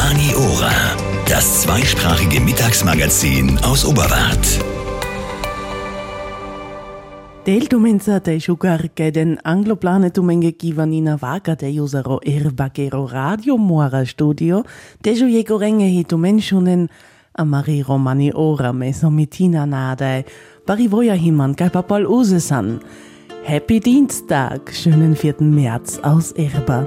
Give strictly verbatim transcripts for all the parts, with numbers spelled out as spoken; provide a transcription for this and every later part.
Romani Ora, das zweisprachige Mittagsmagazin aus Oberwart. Del domenza te jugar che den angloplane domenga givanina vaga de usaro erbagero radio moara studio, de ju jego renge hi domenschunen a Mari Romani Ora mesomitina nade, bari voja himan kai papal usesan. Happy Dienstag, schönen vierten März aus Erba.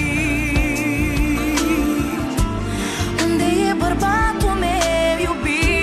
Unde e bărbatul meu iubit?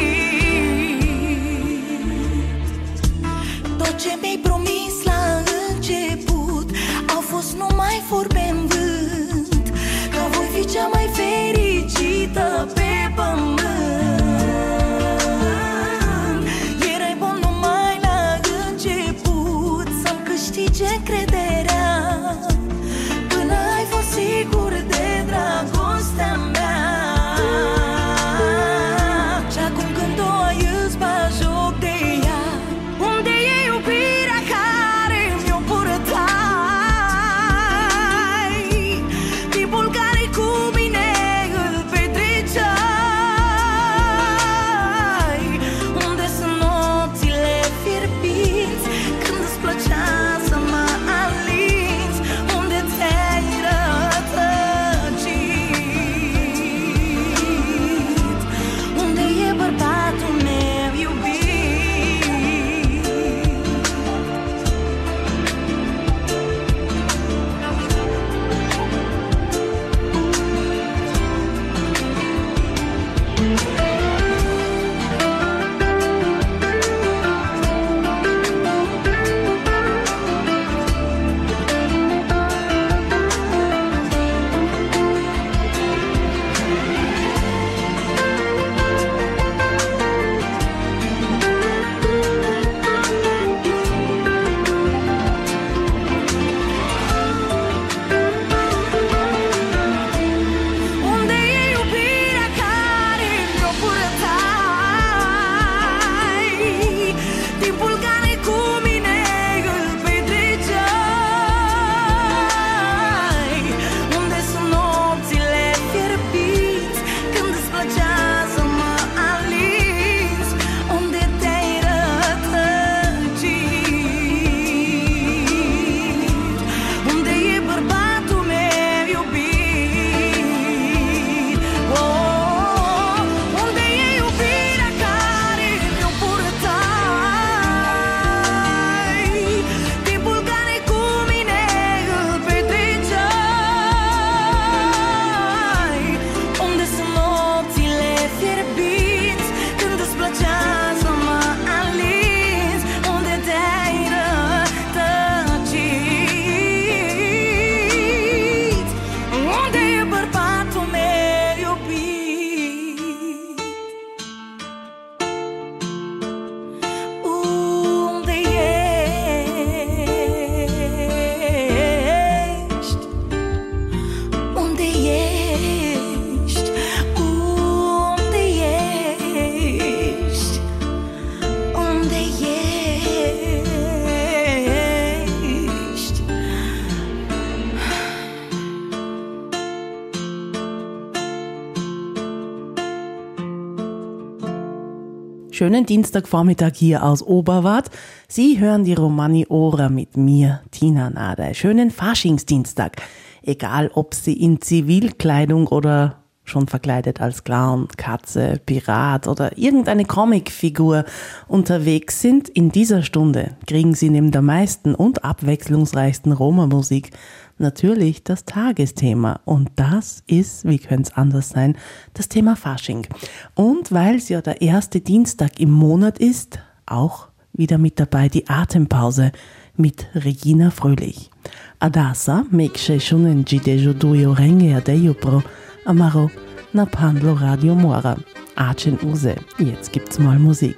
Schönen Dienstagvormittag hier aus Oberwart. Sie hören die Romani Ora mit mir, Tina Nadey. Schönen Faschingsdienstag. Egal, ob Sie in Zivilkleidung oder schon verkleidet als Clown, Katze, Pirat oder irgendeine Comicfigur unterwegs sind, in dieser Stunde kriegen Sie neben der meisten und abwechslungsreichsten Roma-Musik natürlich das Tagesthema. Und das ist, wie könnte es anders sein, das Thema Fasching. Und weil es ja der erste Dienstag im Monat ist, auch wieder mit dabei die Atempause mit Regina Fröhlich. Adasa, mekše šunen gidejo dujo renge adejo pro Amaro na Pandlo Radio Mora. Acen Use. Jetzt gibt's mal Musik.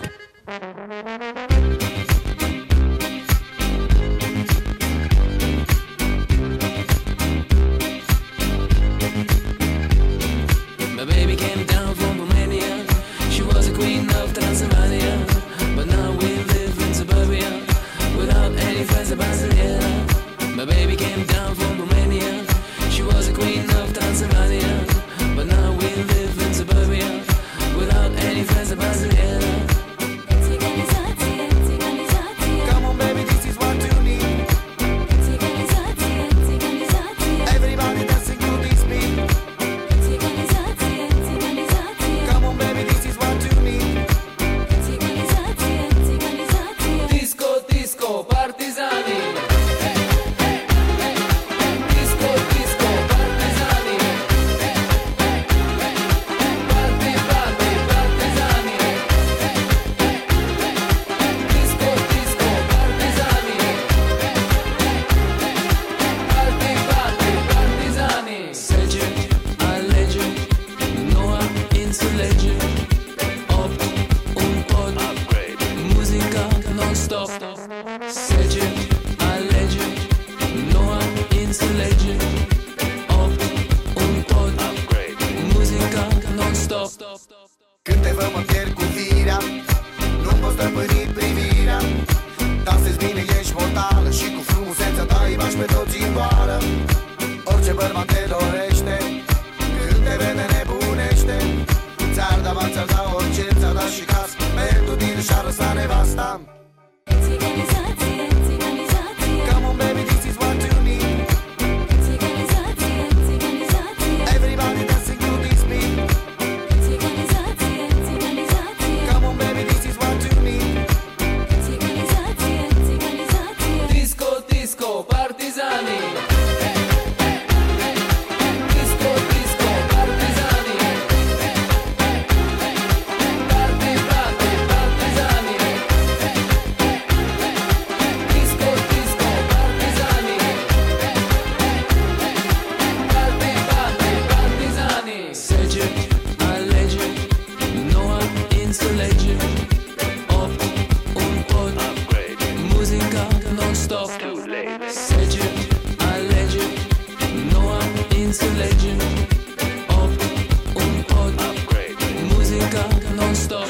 My baby came down from Romania. She was a queen of Transylvania, but now we live in suburbia without any friends of Brasilia. My baby came down from Romania. She was a queen of Transylvania, but now we live in suburbia without any friends of Brasilia. Come on baby, this is what you need. Everybody dancing to this beat. Come on baby, this is what you need. Disco, disco, partizani. Disco, disco, partizani. Party, party, partizani. Disco, disco, partizani. Party, party, partizani. Sece, alege, noua înțelege. Opt, un pod, muzica non-stop. Sece, alege, noua înțelege. Opt, un pod, muzica non-stop. Când te văd mă pierd cu firea, nu-mi pot stăpâni privirea. Dansezi bine, ești mortală și cu frumusețea ta îi bași pe toți în goală. Orice bărbat te dorește, când te vede nebunește. Ți-ar da bani, ți-ar da orice, ți-ar da și casă. Merg tu din și-ar lăsa nevasta. Come on baby, this is what you need. Everybody dancing to this beat. Come on baby, this is what you need. Disco, disco, partizani. Disco, disco, partizani. Party, party, partizani. Disco, disco, partizani. Party, party, partizani. Sece, alege, noua înțelege. Opt, un pod, muzica non-stop. Sece, alege, noua înțelege. Opt, un pod, muzica non-stop.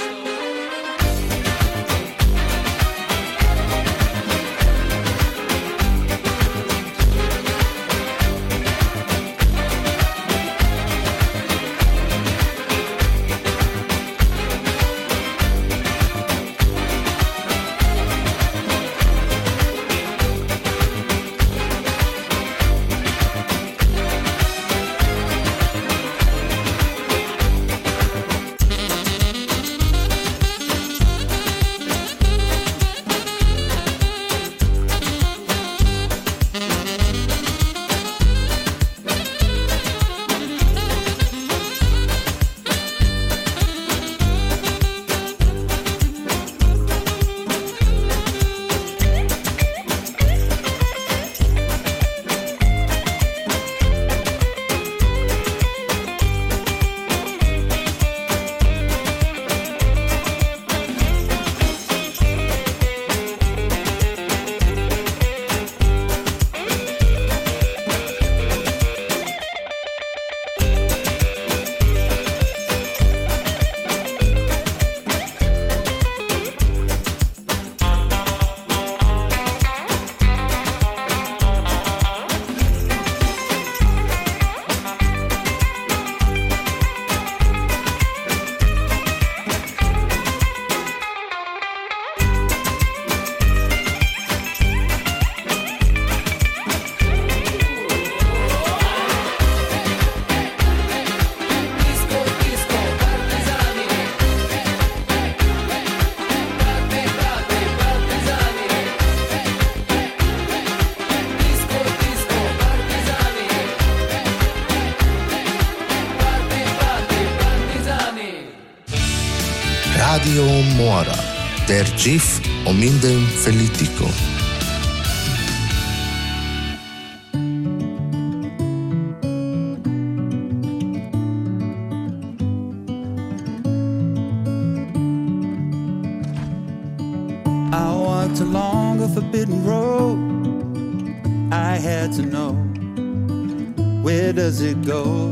Radio Mora, der Gif omindem Felitico. I walked along a forbidden road. I had to know, where does it go?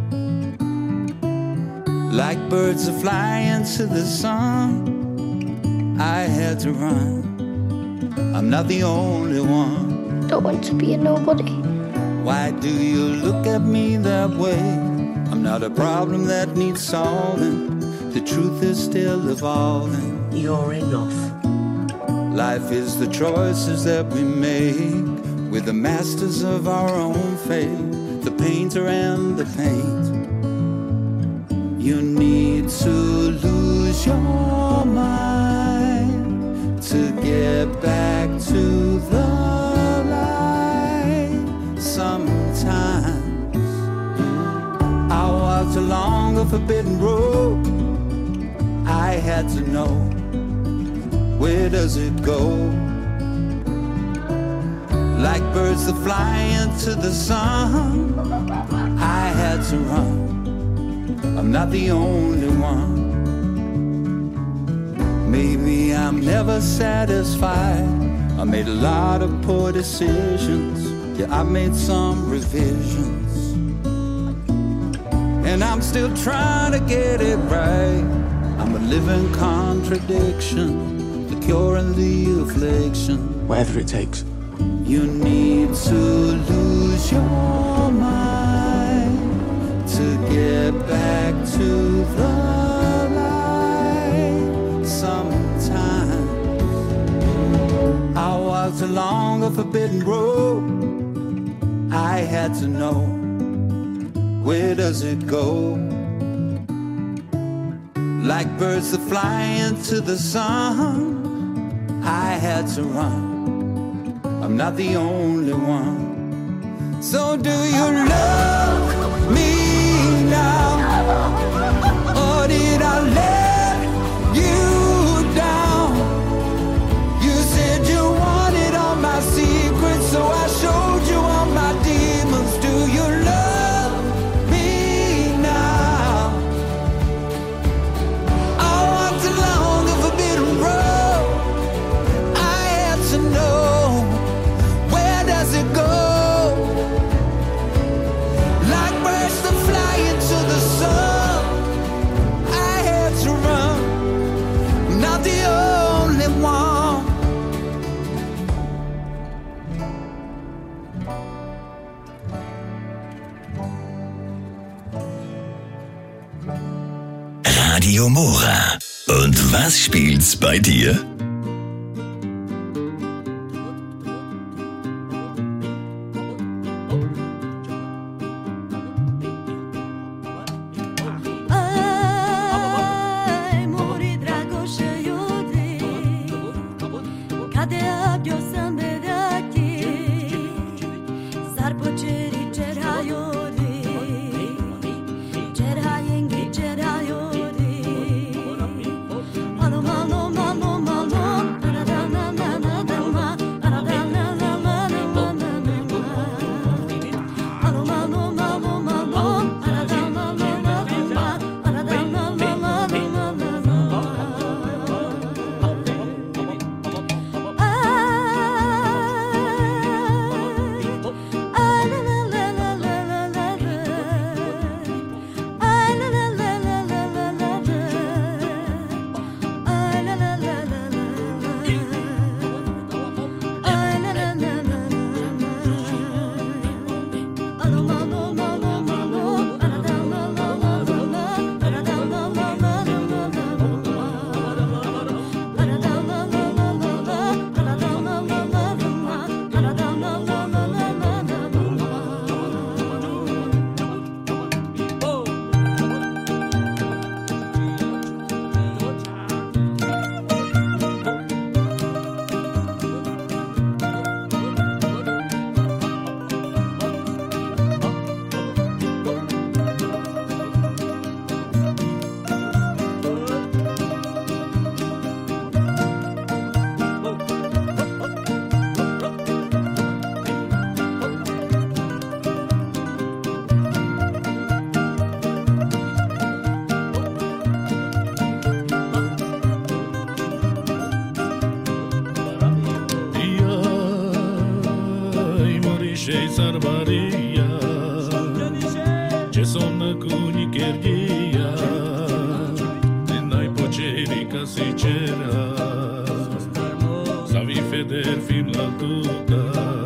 Like birds are flying to the sun, I had to run. I'm not the only one. Don't want to be a nobody. Why do you look at me that way? I'm not a problem that needs solving. The truth is still evolving. You're enough. Life is the choices that we make. We're the masters of our own fate. The painter and the paint. You need to lose your mind to get back to the light. Sometimes I walked along a forbidden road. I had to know, where does it go? Like birds that fly into the sun, I had to run. I'm not the only one. Maybe I'm never satisfied. I made a lot of poor decisions. Yeah, I made some revisions. And I'm still trying to get it right. I'm a living contradiction, the cure and the affliction. Whatever it takes. You need to lose your mind to get back to the light. Sometimes I walked along a forbidden road. I had to know, where does it go? Like birds that fly into the sun, I had to run. I'm not the only one. So do you love me now? Or did I let you down? You said you wanted all my secrets, so I showed you all my demons. Do you love me now? I walked along the forbidden road. I had to know, where does it go? Like birds that fly into the sun, I had to run. I'm not the only one. Radio Mora. Und was spielt's bei dir? Aj, muri Dragoše ljudi, kadea bio sam bedaki, zar počeri čerajodi, čerajengi čerajodi, malo malo malo malo, aradana na na na, aradana na na na na, malo malo malo malo, aradana na na na, aradana na na na na. Shei Sarvaria, ce sono cuni cherdia, e nai poceri casi c'era, savi feder fin la tuta.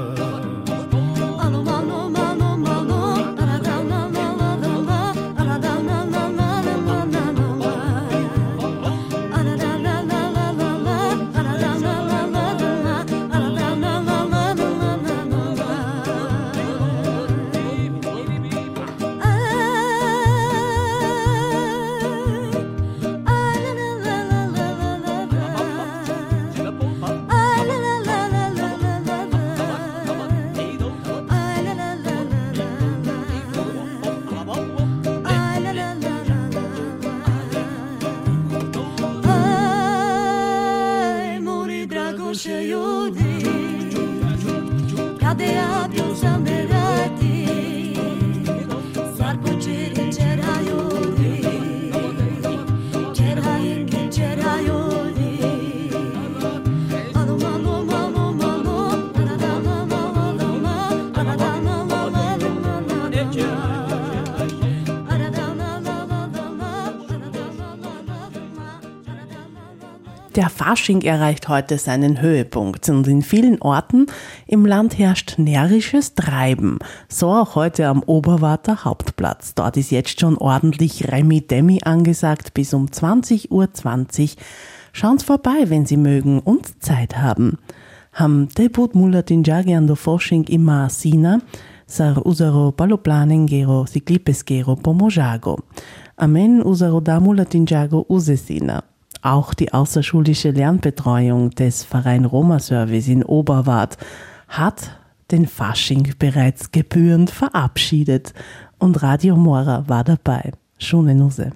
Der Fasching erreicht heute seinen Höhepunkt und in vielen Orten im Land herrscht närrisches Treiben. So auch heute am Oberwarter Hauptplatz. Dort ist jetzt schon ordentlich Remi-Demi angesagt bis um zwanzig Uhr zwanzig. Schauen's vorbei, wenn Sie mögen und Zeit haben. Ham debut mulatinjagi ando Fasching ima Sina, sar usaro paloplanen gero siklipes gero pomojago. Amen usaro da mulatinjago usesina. Auch die außerschulische Lernbetreuung des Verein Roma Service in Oberwart hat den Fasching bereits gebührend verabschiedet und Radio Mora war dabei. Schöne Nuse.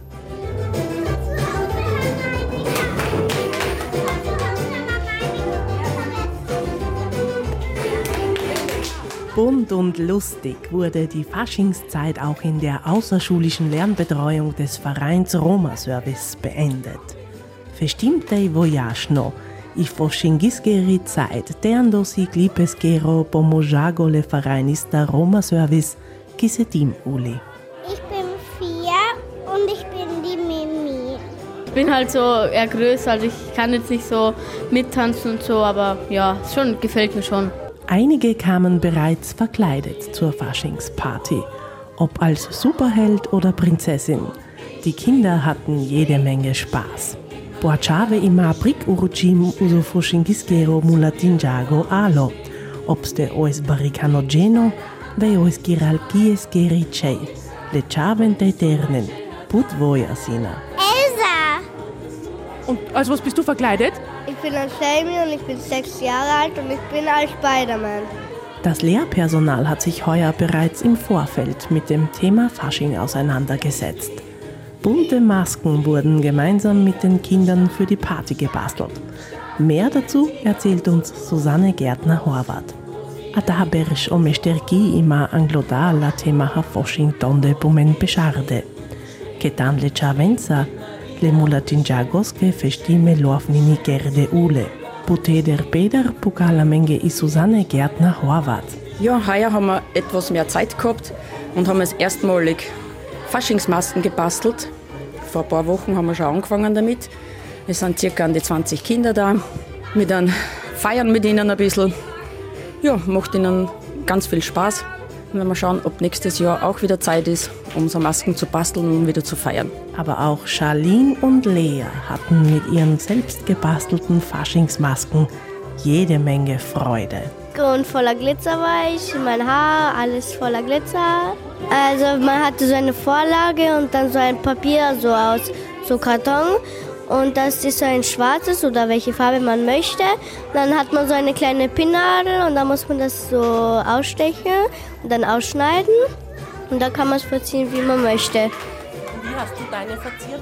Bunt und lustig wurde die Faschingszeit auch in der außerschulischen Lernbetreuung des Vereins Roma Service beendet. Festimtei vojašno i fascingiskeri Zeit, teando si klipes gero pomojago le Vereinista Roma Service kisetim uli. Ich bin vier und ich bin die Mimi. Ich bin halt so eher größer, also ich kann jetzt nicht so mittanzen und so, aber ja, schon gefällt mir schon. Einige kamen bereits verkleidet zur Faschingsparty, ob als Superheld oder Prinzessin. Die Kinder hatten jede Menge Spaß. Boachave ima prik uruchim uso fascingiskero mulatinjago alo. Obste oes baricano geno, ve oes giralkies gericei. Le chavente eternen, put voja sina. Elsa! Und als was bist du verkleidet? Ich bin als Jamie und ich bin sechs Jahre alt und ich bin als Spider-Man. Das Lehrpersonal hat sich heuer bereits im Vorfeld mit dem Thema Fasching auseinandergesetzt. Bunte Masken wurden gemeinsam mit den Kindern für die Party gebastelt. Mehr dazu erzählt uns Susanne Gärtner-Horvath. Adaberisch o mesterki ima angloda la tema ha Fasching donde bumen bescharde. Ketan le chavenza, le mulatinjagos ke festime lorfnini gerde ule. Puteder Peder Pukala Menge i Susanne Gärtner-Horvath. Ja, heuer haben wir etwas mehr Zeit gehabt und haben es erstmalig Faschingsmasken gebastelt. Vor ein paar Wochen haben wir schon angefangen damit. Es sind circa an die zwanzig Kinder da. Wir dann feiern mit ihnen ein bisschen. Ja, macht ihnen ganz viel Spaß. Und wenn wir schauen, ob nächstes Jahr auch wieder Zeit ist, um so Masken zu basteln und wieder zu feiern. Aber auch Charlene und Lea hatten mit ihren selbst gebastelten Faschingsmasken jede Menge Freude. Und voller Glitzer war ich, mein Haar, alles voller Glitzer. Also man hatte so eine Vorlage und dann so ein Papier so aus so Karton. Und das ist so ein schwarzes oder welche Farbe man möchte. Dann hat man so eine kleine Pinnnadel und dann muss man das so ausstechen und dann ausschneiden. Und dann kann man es verzieren, wie man möchte. Wie hast du deine verziert?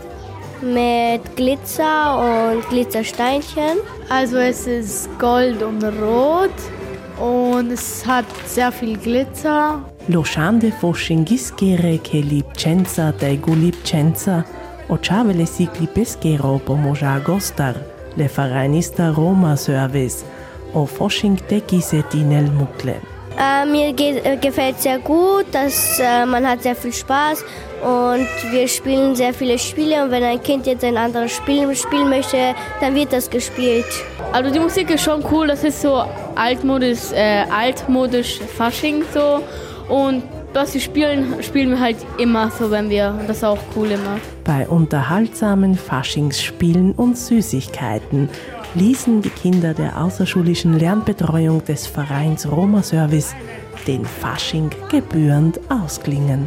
Mit Glitzer und Glitzersteinchen. Also es ist Gold und Rot und es hat sehr viel Glitzer. Lo shande fascingiskere che lipcenza dai gulipcenza o chavele sikli pesquero pomojago star le Vereinista Roma Service o Fasching tekisetinel mukle. Äh, mir geht, äh, gefällt sehr gut, dass äh, man hat sehr viel Spaß und wir spielen sehr viele Spiele und wenn ein Kind jetzt ein anderes Spiel spielen möchte, dann wird das gespielt. Also die Musik ist schon cool, das ist so altmodisch, äh, altmodisch Fasching so und was wir spielen, spielen wir halt immer so, wenn wir, das ist auch cool immer. Bei unterhaltsamen Faschingsspielen und Süßigkeiten ließen die Kinder der außerschulischen Lernbetreuung des Vereins Roma Service den Fasching gebührend ausklingen.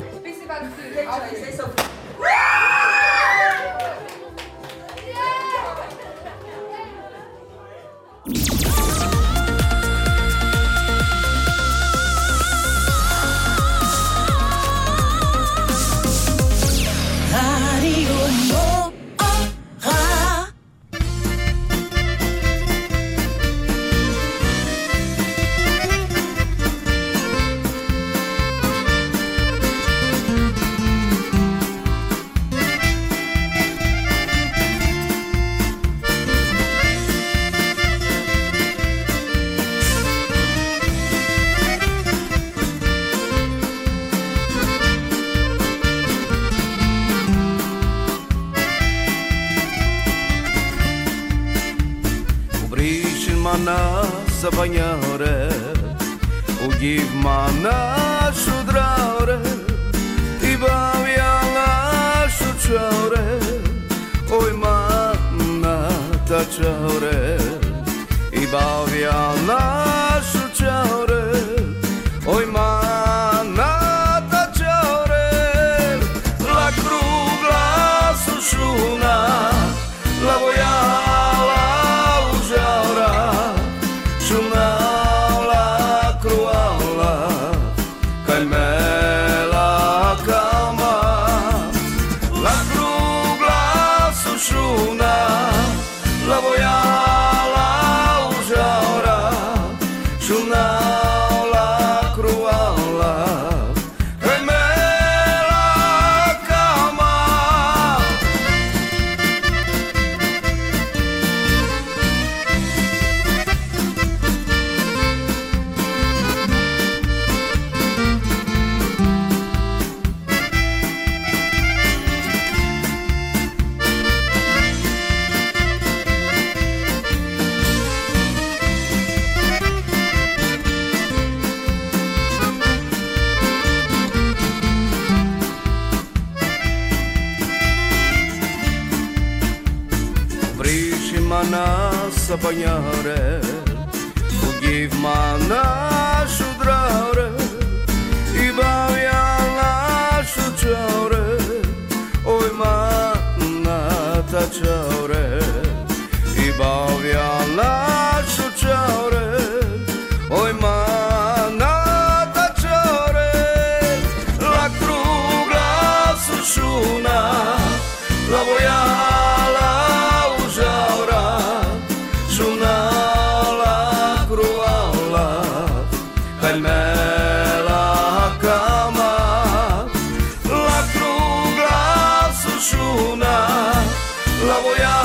Sa bagnare, o give mana sudraure, I bavia la suciore, oi mana taciore, I bavia la suciore, oi mana taciore, la crugla susuna, la voia la usaura. La cruala, calmela calma, la crugla susuna, la voia la usaura, suna la cruala, calmela calma. Mana sa bagnare, o give mana sudraure, I bavia la suciore, oi mana taciore, I bavia la suciore, oi mana taciore, la crugla susuna, la voia la calmela calma, la crugla susuna, la voia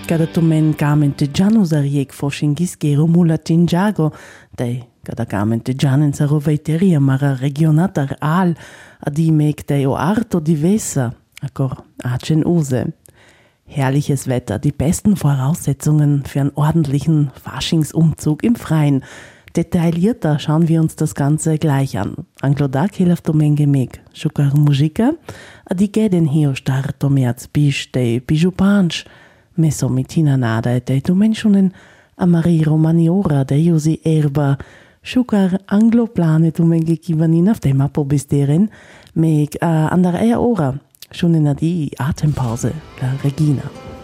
kada tu men kamente Gianusar jek foshingiskero mula tinjago, dei kada kamente Gianen saro veiteria mara regionatar al, adi meg dei o arto di Wesser, akor achen use. Herrliches Wetter, die besten Voraussetzungen für einen ordentlichen Faschingsumzug im Freien. Detaillierter schauen wir uns das Ganze gleich an. Anglodak hilft um enge meg. Šukar muzika, a di geden hio starto mjerc biš dej bižupanč. Meso mitina nada dej tu menšunen a Marie Romaniora dej usi erba. Šukar angloplane tu menge kivanina v tema pobisteren meg a andar ea ora. Schon in die Atempause, la Regina.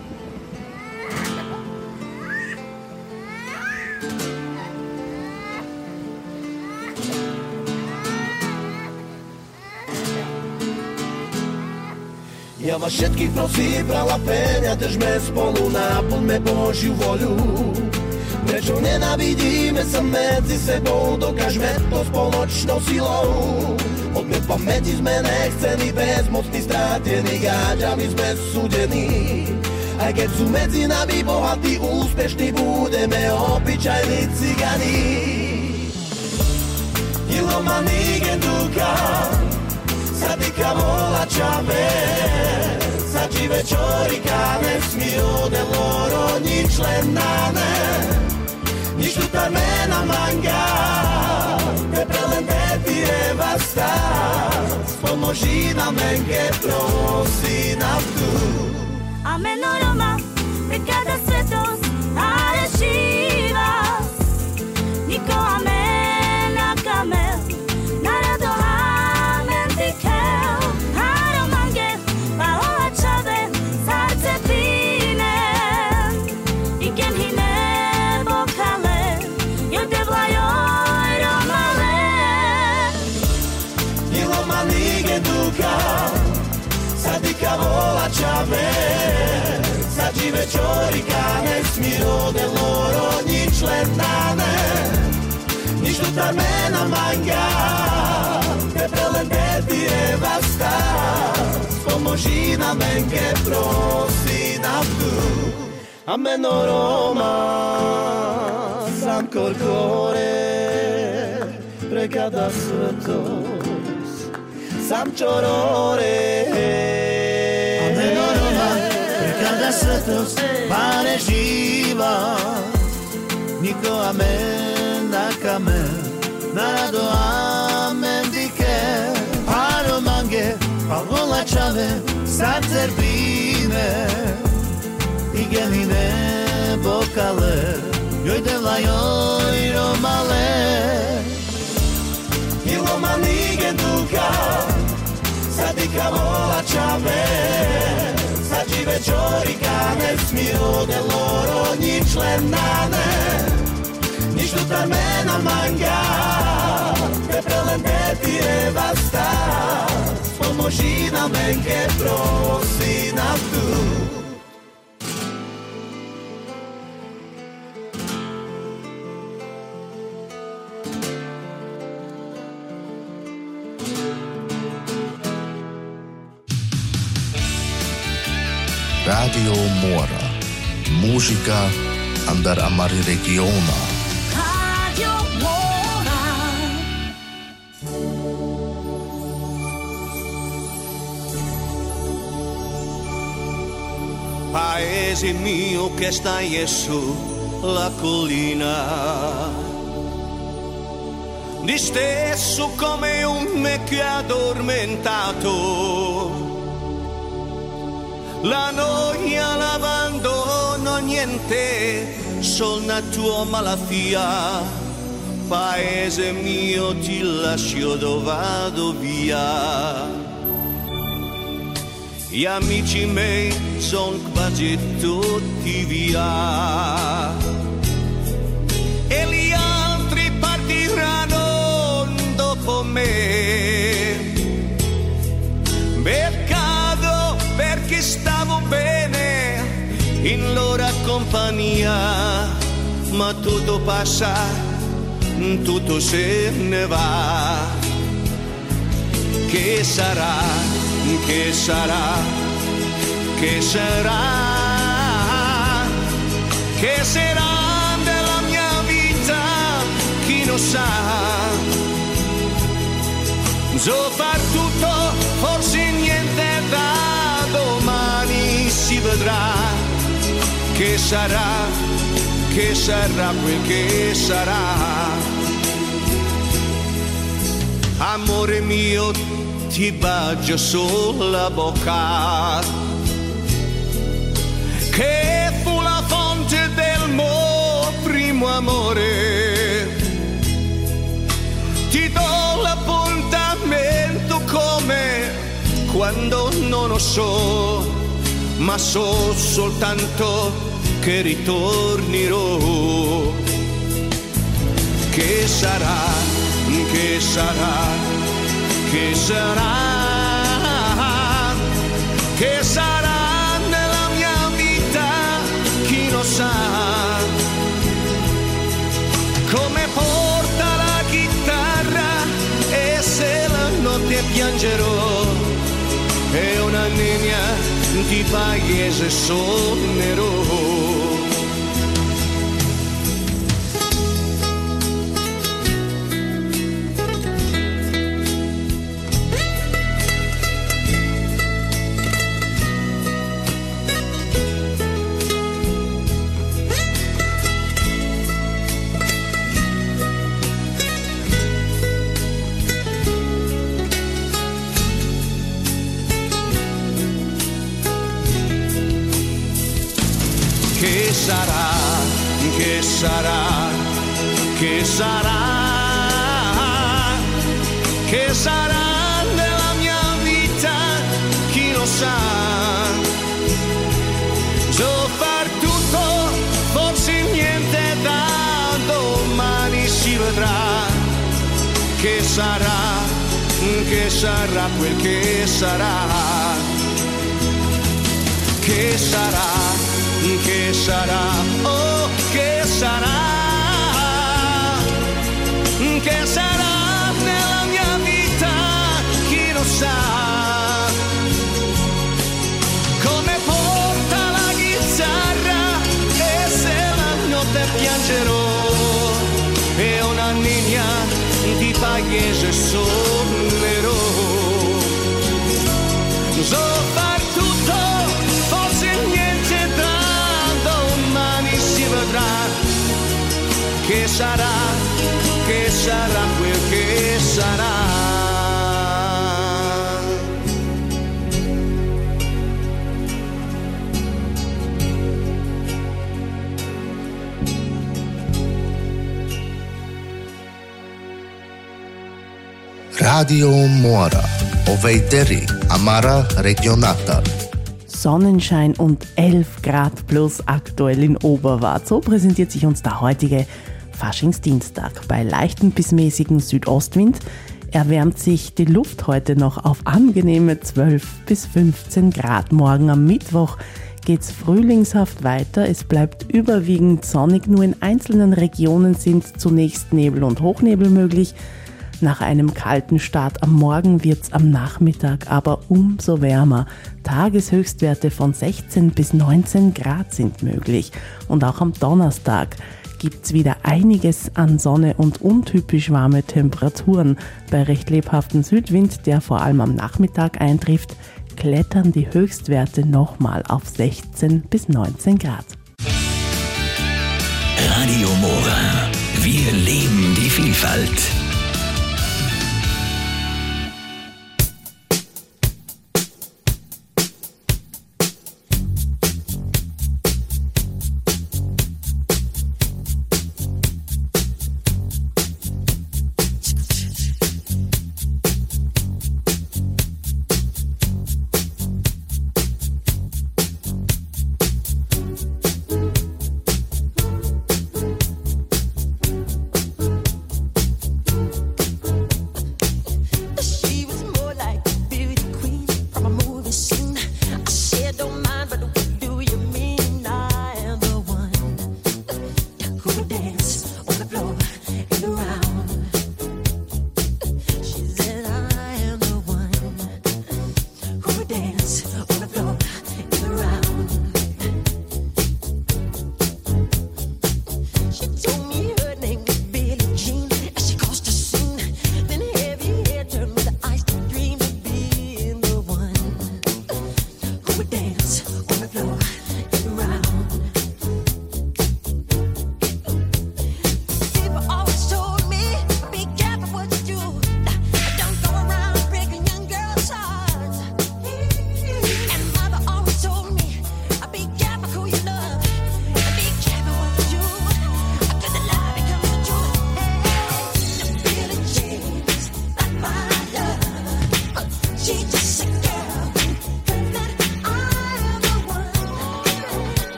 Ja vas všetkých prosím, brala peňa, držme spolu náplň me Božiu voľu. Prečo nenávidíme sa medzi sebou, dokážme to spoločnou silou. Poďme v pamäti sme nechcení, bezmocní, strátení, gáďami sme súdení. Aj keď sú medzi nami bohatí, úspešní, budeme obyčajní cigani. Ilomani genduka, sadika volačave, sači večorika, nesmio de loro nič len nane. Nič tu ta mena manga, te prelente ti evasta, pomoži nam enke prosi nam tu. Amen oroma, prekada svetost, ale šivas, niko amen a kamel, narado amen tikel, aromange, pa olačave, sarce pine, igen hine bokale, jode vlajoj romale. Ilomani genduka, sadika volačave, sači večorika, nesmio de loro nič len nane. Nič tu ta mena manga, te prelente ti evasta, pomoži nam enke prosi nam tu. Ameno Roma, sam corcore, precada svetos, sam čorore. Ameno Roma, precada svetos, pane živa, niko amen na kamen, narado amen dike, paro mange, pavola čave, sad zerbine, igenine bokale, jojde vlajoj romale. Ilomani genduka, sadika volačave, sači večorika, nesmio de loro nič len nane. Nič tu ta mena manga, te prelente ti evasta, pomoži nam enke prosi nam tu. Radio Mora. Musica andar amari regiona. Radio Mora. Paese mio che stai su la collina, disteso come un vecchio addormentato. La noia, l'abbandono, niente, sol la tua malattia. Paese mio, ti lascio dove vado via. Gli amici miei son quasi tutti via. E gli altri partiranno dopo me. Peccato perché stavo bene in loro compagnia, ma tutto passa, tutto se ne va. Che sarà, che sarà, che sarà? che sarà della mia vita, chi lo sa. So far tutto, forse niente da domani si vedrà, che sarà, che sarà quel che sarà. Amore mio, ti bacio sulla bocca, che fu la fonte del mio primo amore. Ti do l'appuntamento come quando non lo so, ma so soltanto che ritornerò. Che sarà, che sarà, che sarà, che sarà nella mia vita, chi lo sa. Come porta la chitarra e se la notte piangerò, è una linea di paese suonerò. Che sarà, che sarà, che sarà, che sarà nella mia vita, chi lo sa. So far tutto, forse niente da domani si vedrà. Che sarà, che sarà quel che sarà. Che sarà, che sarà, oh che sarà, che sarà nella mia vita, chi lo sa. Come porta la chitarra e se la notte piangerò, è una linea di paese suonerò. So far tutto, forse niente da domani si vedrà. Che sarà, che sarà quel che sarà. Radio Mora, Oveideri, Amara Regionata. Sonnenschein und elf Grad plus aktuell in Oberwart. So präsentiert sich uns der heutige Faschingsdienstag. Bei leichten bis mäßigen Südostwind erwärmt sich die Luft heute noch auf angenehme zwölf bis fünfzehn Grad. Morgen am Mittwoch geht's frühlingshaft weiter. Es bleibt überwiegend sonnig. Nur in einzelnen Regionen sind zunächst Nebel und Hochnebel möglich. Nach einem kalten Start am Morgen wird's am Nachmittag aber umso wärmer. Tageshöchstwerte von sechzehn bis neunzehn Grad sind möglich. Und auch am Donnerstag gibt's wieder einiges an Sonne und untypisch warme Temperaturen. Bei recht lebhaftem Südwind, der vor allem am Nachmittag eintrifft, klettern die Höchstwerte nochmal auf sechzehn bis neunzehn Grad. Radio Mora. Wir leben die Vielfalt.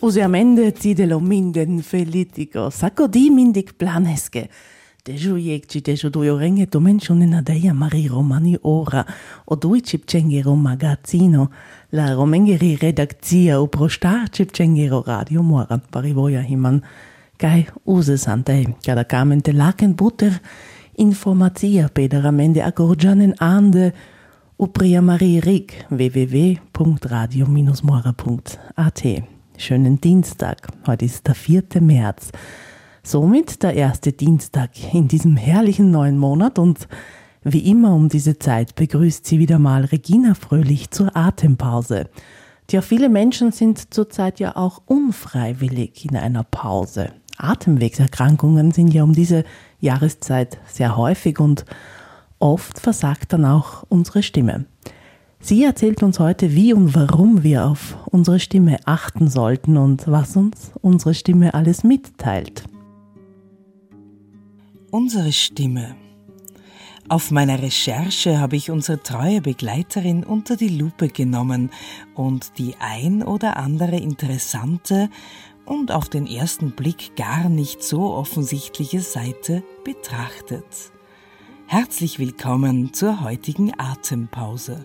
Usiamente ti dello minden felitico, sacco di mindig planesche. Dežu jekči, dežu dujo renge to menšune nadeja Mari Romani ora, o dui cipcengero magazzino, la romengeri redakcija upro star cipcengero radio mora, parivoja himan, kaj use sante, kada kamente laken buter, informacija pederamende agorjanen ande, upria Marie Rig, w w w punkt radio Bindestrich mora punkt a t. Schönen Dienstag, heute ist der vierte März. Somit der erste Dienstag in diesem herrlichen neuen Monat und wie immer um diese Zeit begrüßt sie wieder mal Regina Fröhlich zur Atempause. Tja, viele Menschen sind zurzeit ja auch unfreiwillig in einer Pause. Atemwegserkrankungen sind ja um diese Jahreszeit sehr häufig und oft versagt dann auch unsere Stimme. Sie erzählt uns heute, wie und warum wir auf unsere Stimme achten sollten und was uns unsere Stimme alles mitteilt. Unsere Stimme. Auf meiner Recherche habe ich unsere treue Begleiterin unter die Lupe genommen und die ein oder andere interessante und auf den ersten Blick gar nicht so offensichtliche Seite betrachtet. Herzlich willkommen zur heutigen Atempause.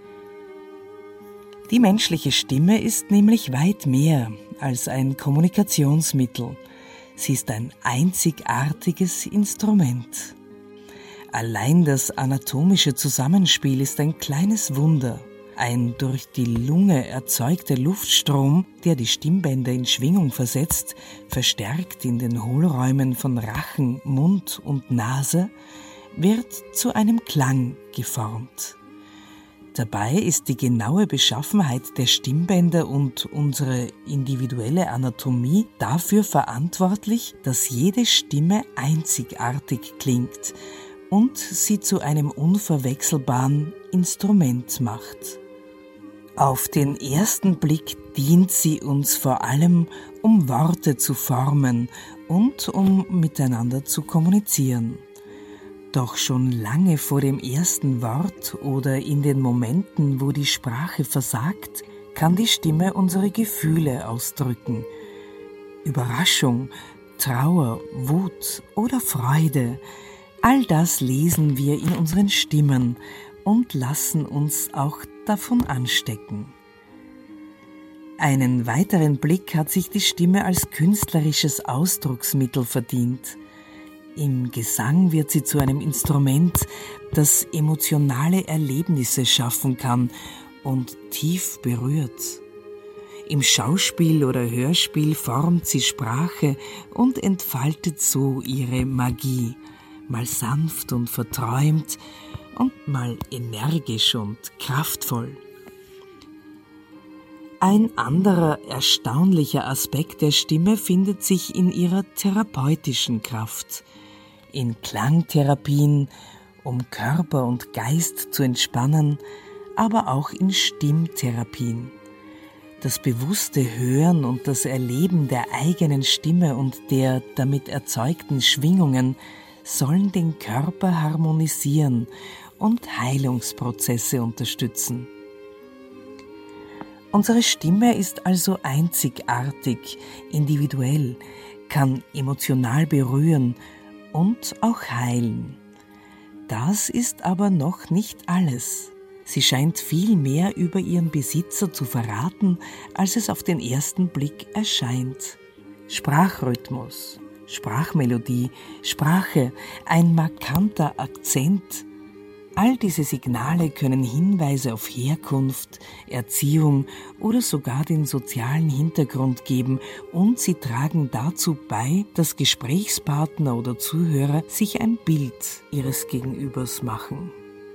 Die menschliche Stimme ist nämlich weit mehr als ein Kommunikationsmittel. Sie ist ein einzigartiges Instrument. Allein das anatomische Zusammenspiel ist ein kleines Wunder. Ein durch die Lunge erzeugter Luftstrom, der die Stimmbänder in Schwingung versetzt, verstärkt in den Hohlräumen von Rachen, Mund und Nase, wird zu einem Klang geformt. Dabei ist die genaue Beschaffenheit der Stimmbänder und unsere individuelle Anatomie dafür verantwortlich, dass jede Stimme einzigartig klingt und sie zu einem unverwechselbaren Instrument macht. Auf den ersten Blick dient sie uns vor allem, um Worte zu formen und um miteinander zu kommunizieren. Doch schon lange vor dem ersten Wort oder in den Momenten, wo die Sprache versagt, kann die Stimme unsere Gefühle ausdrücken. Überraschung, Trauer, Wut oder Freude, all das lesen wir in unseren Stimmen und lassen uns auch davon anstecken. Einen weiteren Blick hat sich die Stimme als künstlerisches Ausdrucksmittel verdient. Im Gesang wird sie zu einem Instrument, das emotionale Erlebnisse schaffen kann und tief berührt. Im Schauspiel oder Hörspiel formt sie Sprache und entfaltet so ihre Magie, mal sanft und verträumt und mal energisch und kraftvoll. Ein anderer erstaunlicher Aspekt der Stimme findet sich in ihrer therapeutischen Kraft. In Klangtherapien, um Körper und Geist zu entspannen, aber auch in Stimmtherapien. Das bewusste Hören und das Erleben der eigenen Stimme und der damit erzeugten Schwingungen sollen den Körper harmonisieren und Heilungsprozesse unterstützen. Unsere Stimme ist also einzigartig, individuell, kann emotional berühren und auch heilen. Das ist aber noch nicht alles. Sie scheint viel mehr über ihren Besitzer zu verraten, als es auf den ersten Blick erscheint. Sprachrhythmus, Sprachmelodie, Sprache, ein markanter Akzent. All diese Signale können Hinweise auf Herkunft, Erziehung oder sogar den sozialen Hintergrund geben und sie tragen dazu bei, dass Gesprächspartner oder Zuhörer sich ein Bild ihres Gegenübers machen.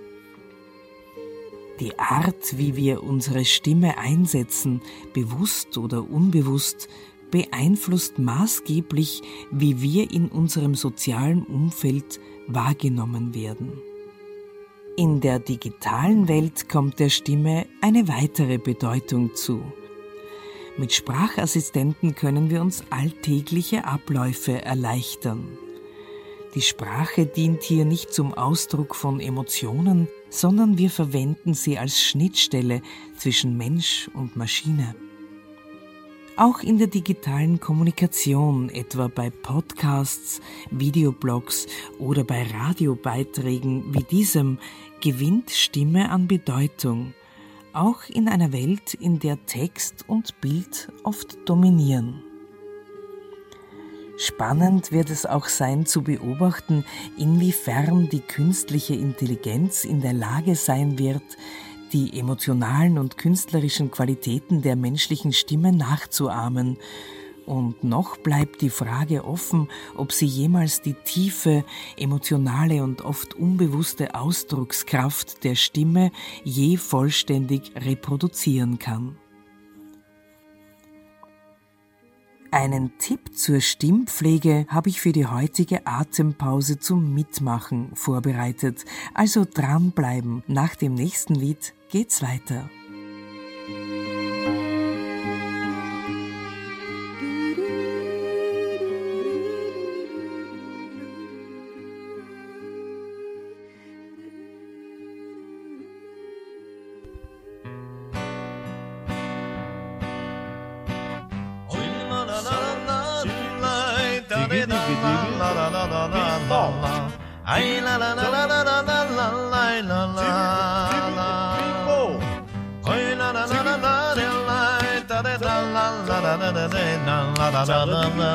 Die Art, wie wir unsere Stimme einsetzen, bewusst oder unbewusst, beeinflusst maßgeblich, wie wir in unserem sozialen Umfeld wahrgenommen werden. In der digitalen Welt kommt der Stimme eine weitere Bedeutung zu. Mit Sprachassistenten können wir uns alltägliche Abläufe erleichtern. Die Sprache dient hier nicht zum Ausdruck von Emotionen, sondern wir verwenden sie als Schnittstelle zwischen Mensch und Maschine. Auch in der digitalen Kommunikation, etwa bei Podcasts, Videoblogs oder bei Radiobeiträgen wie diesem, gewinnt Stimme an Bedeutung. Auch in einer Welt, in der Text und Bild oft dominieren. Spannend wird es auch sein zu beobachten, inwiefern die künstliche Intelligenz in der Lage sein wird, die emotionalen und künstlerischen Qualitäten der menschlichen Stimme nachzuahmen. Und noch bleibt die Frage offen, ob sie jemals die tiefe, emotionale und oft unbewusste Ausdruckskraft der Stimme je vollständig reproduzieren kann. Einen Tipp zur Stimmpflege habe ich für die heutige Atempause zum Mitmachen vorbereitet. Also dranbleiben. Nach dem nächsten Lied geht's weiter. Ay la la la la la la la la la la la. Ay la la la la la la da da da la la la la la la la la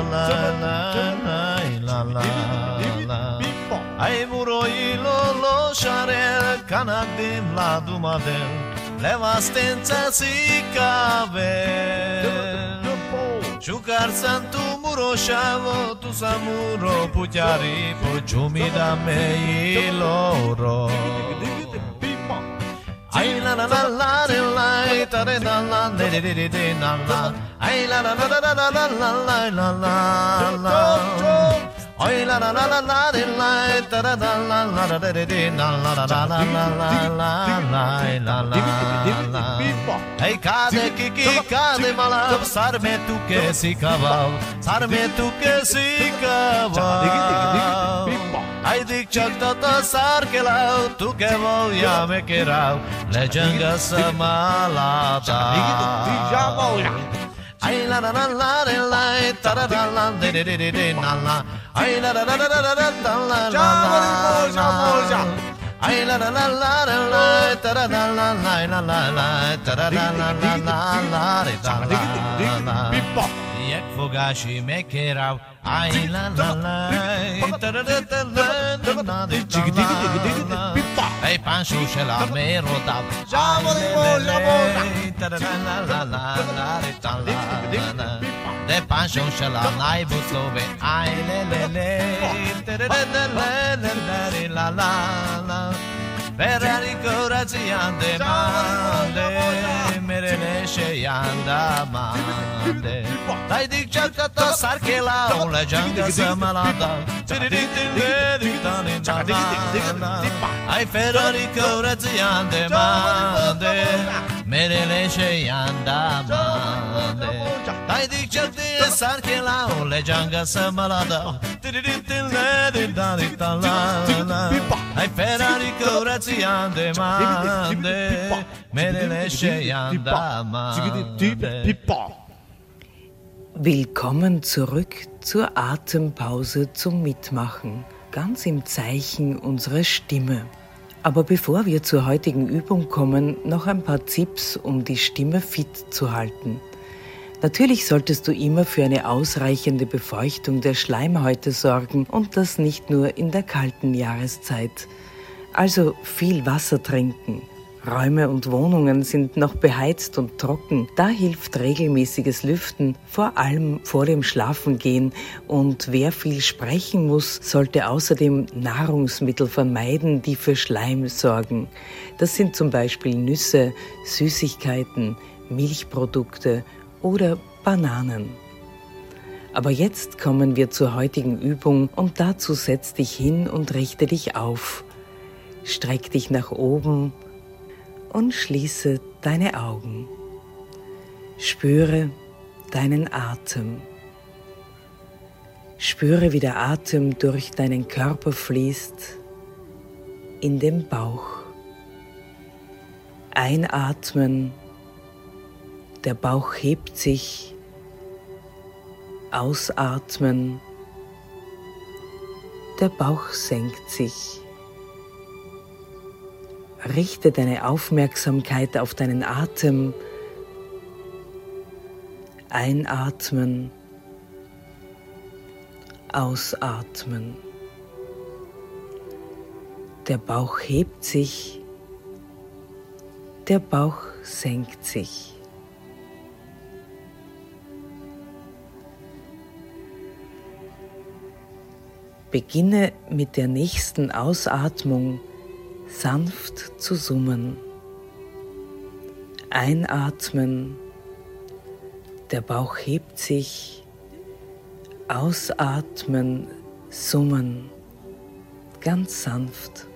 la la la. Ay buroi lo lo share canadim la dumadel leva stenza si cave. Jugar santo muro shavo tu samuro puchari pochumi da me loro. Ay la la la la la ta de la la de de de de la la. Ay la la la la la la la la la la. Ay la la la la la la ta da da la la de de de la la la la la la la la la. Hey cade que que cade malav sarme tu que si caval sarme tu que si caval. Ay dik chakta ta sar ke lao tu que voy a me querau lejanga samalata. Ay la la la la la ta da da la de de de de la la. Ay la la la la la la la la la. Ay la la la la la ta da da la la la la la ta da da la la la la la. Jak fogashi me kerau. Ay la la la ta da da da la la la. Ay pancho se la me roda. Jamo de moja moja. Ta da da la la la la la. De pancho se la nai buslove. Ay le le le ta da da la la la la la. Ferrari corazzi ande mande, merene she anda mande. Dai dik chakta to sarkela, on la janga samalada. Ai Ferrari corazzi ande mande, merene she anda mande. Dai dik chakta sarkela, on la janga samalada. Ai Ferrari corazzi ande mande, merene she anda mande. Willkommen zurück zur Atempause zum Mitmachen, ganz im Zeichen unserer Stimme. Aber bevor wir zur heutigen Übung kommen, noch ein paar Tipps, um die Stimme fit zu halten. Natürlich solltest du immer für eine ausreichende Befeuchtung der Schleimhäute sorgen und das nicht nur in der kalten Jahreszeit. Also viel Wasser trinken. Räume und Wohnungen sind noch beheizt und trocken. Da hilft regelmäßiges Lüften, vor allem vor dem Schlafengehen. Und wer viel sprechen muss, sollte außerdem Nahrungsmittel vermeiden, die für Schleim sorgen. Das sind zum Beispiel Nüsse, Süßigkeiten, Milchprodukte oder Bananen. Aber jetzt kommen wir zur heutigen Übung und dazu setz dich hin und richte dich auf. Streck dich nach oben und schließe deine Augen. Spüre deinen Atem. Spüre, wie der Atem durch deinen Körper fließt, in den Bauch. Einatmen, der Bauch hebt sich Ausatmen. Der Bauch senkt sich. Richte deine Aufmerksamkeit auf deinen Atem. Einatmen. Ausatmen. Der Bauch hebt sich. Der Bauch senkt sich. Beginne mit der nächsten Ausatmung sanft zu summen. Einatmen, der Bauch hebt sich. Ausatmen, summen, ganz sanft.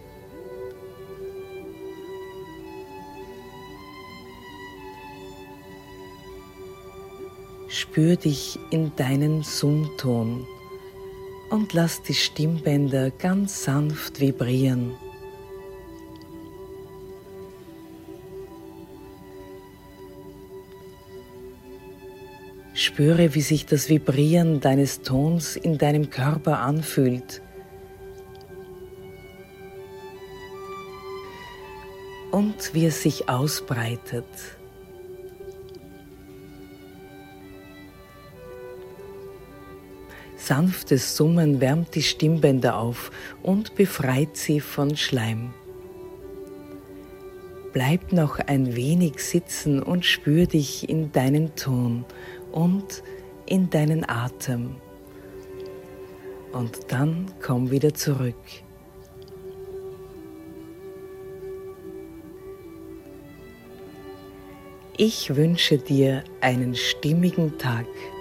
Spür dich in deinen Summton und lass die Stimmbänder ganz sanft vibrieren. Spüre, wie sich das Vibrieren deines Tons in deinem Körper anfühlt. Und wie es sich ausbreitet. Sanftes Summen wärmt die Stimmbänder auf und befreit sie von Schleim. Bleib noch ein wenig sitzen und spür dich in deinen Ton und in deinen Atem. Und dann komm wieder zurück. Ich wünsche dir einen stimmigen Tag.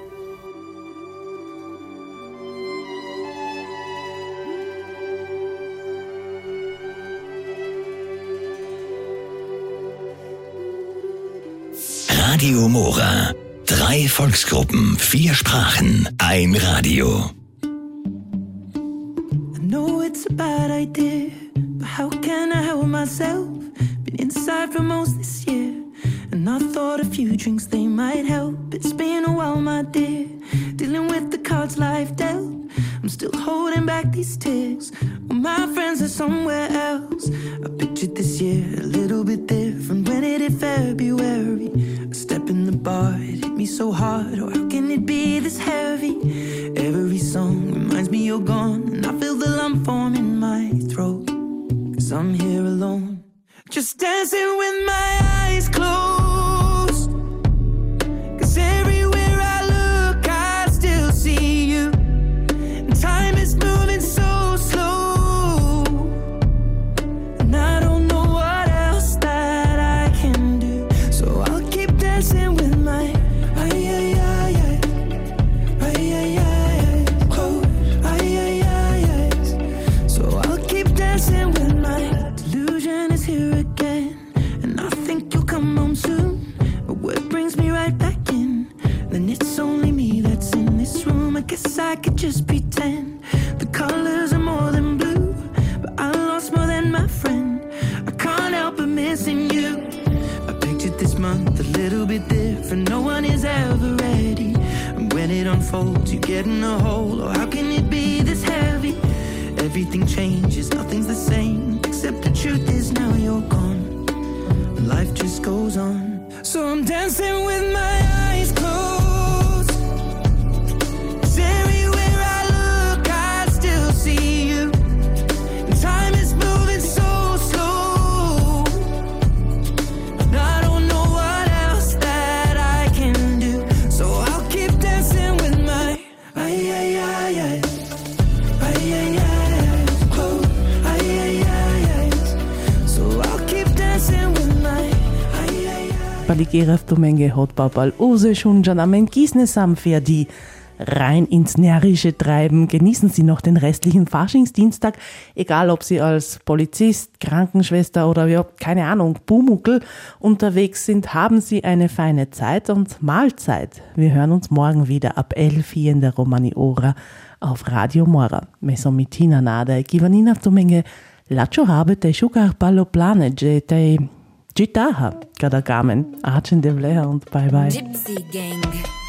Radio Mora. Drei Volksgruppen, vier Sprachen, ein Radio. I know it's a bad idea, but how can I help myself? Been inside for most this year, and I thought a few drinks they might help. It's been a while, my dear, dealing with the cards life dealt. I'm still holding back these tears, well, my friends are somewhere else. I pictured this year a little bit different when it hit February. A step in the bar, it hit me so hard, oh how can it be this heavy? Every song reminds me you're gone, and I feel the lump form in my throat, 'cause I'm here alone, just dancing with my eyes closed. 'Cause everywhere I look I still see you, and time is moving so slow, and I don't know what else that I can do, so I'll keep dancing with my ay ay ay ay ay ay ay close ay ay ay ay, so I'll keep dancing with my delusion is here again, and I think you'll come home soon, but what brings me right back in, then it's only me that's in this room. I guess I could just pretend the colors are more than blue, but I lost more than my friend. I can't help but missing you. I pictured this month a little bit different, no one is ever ready, and when it unfolds you get in a hole, oh how can it be this heavy? Everything changes, nothing's the same, except the truth is now you're gone, and life just goes on, so I'm dancing with my eyes closed, 'cause everywhere I look I still see you, and time is moving so slow, and I don't know what else that I can do, so I'll keep dancing with my ay ay ay ay ay ay ay close ay ay ay ay, so I'll keep dancing with my ay ay ay. Paligera v Domenge hat Babal Ose schon Janamen Gisne Samferdi rein ins Närrische treiben. Genießen Sie noch den restlichen Faschingsdienstag, egal ob Sie als Polizist, Krankenschwester oder ja, keine Ahnung, Bumuckel unterwegs sind, haben Sie eine feine Zeit und Mahlzeit. Wir hören uns morgen wieder ab elf hier in der Romani Ora auf Radio Mora. Mesomitina nada, Givanina v Domenge Lacho habe te šukar palo plane, že te Gitaha, kada gamen, Archen de Vleha und bye bye. Gypsy Gang.